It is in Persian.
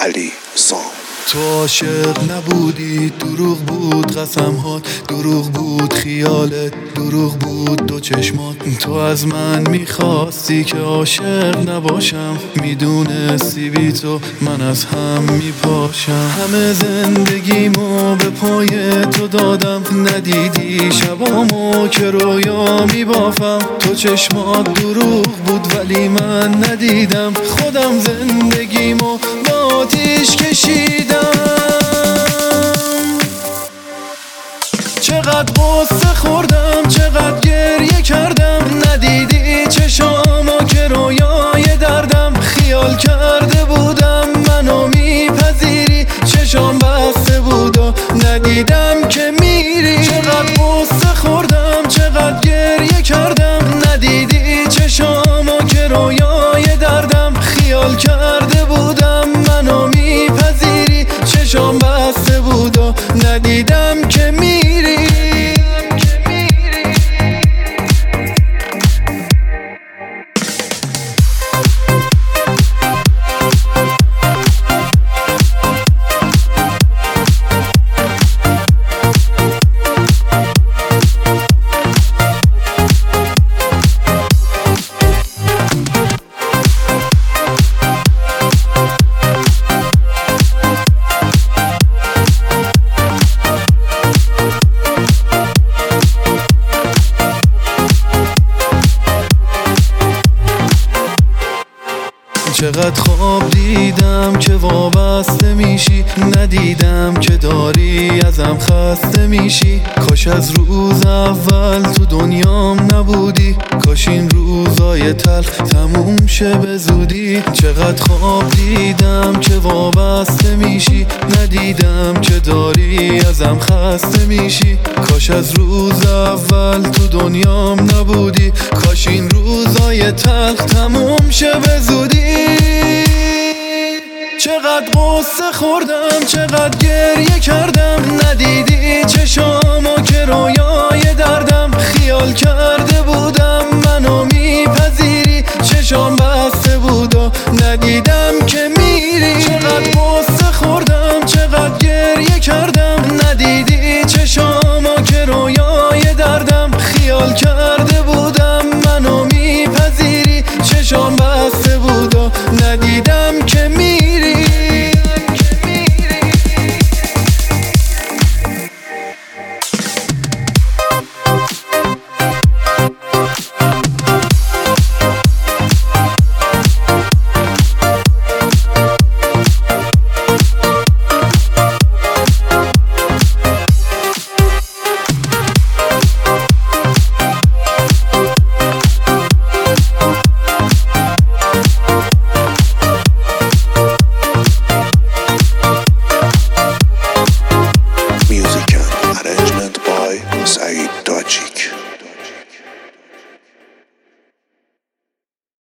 علی سام. تو عاشق نبودی، دروغ بود قسم‌هات، دروغ بود خیالت، دروغ بود دو چشمات. تو از من میخواستی که عاشق نباشم، میدونستی بی تو من از هم میپاشم. همه زندگیمو به پای تو دادم، ندیدی شبامو که رویا میبافم. تو چشمات دروغ بود ولی من ندیدم، خودم زندگیمو با آتیش کشیدم. چقدر غصه خوردم، چقدر گریه کردم، ندیدی چشامو که رویای دردم. خیال کرده بودم منو میپذیری، چشام بسته بود و ندیدم که میری. چقدر غصه خوردم، چقدر گریه کردم، ندیدی چشامو که رویای دردم. خیال کرده بودم منو میپذیری، چشام بسته بود و ندیدم که میری. چقدر خواب دیدم که وابسته میشی، ندیدم که داری ازم خسته میشی. کاش از روز اول تو دنیام نبودی، کاش این روزای تلخ تموم شه به زودی. چقدر خواب دیدم که وابسته میشی، ندیدم که داری ازم خسته میشی. کاش از روز اول تو دنیام نبودی، کاش این روزای تلخ تموم شه به زودی. چقدر غصه خوردم، چقدر گریه کردم، ندیدی چشامو که رویای دردم. خیال کرده بودم منو میپذیری، چشام بسته بود و ندیدم که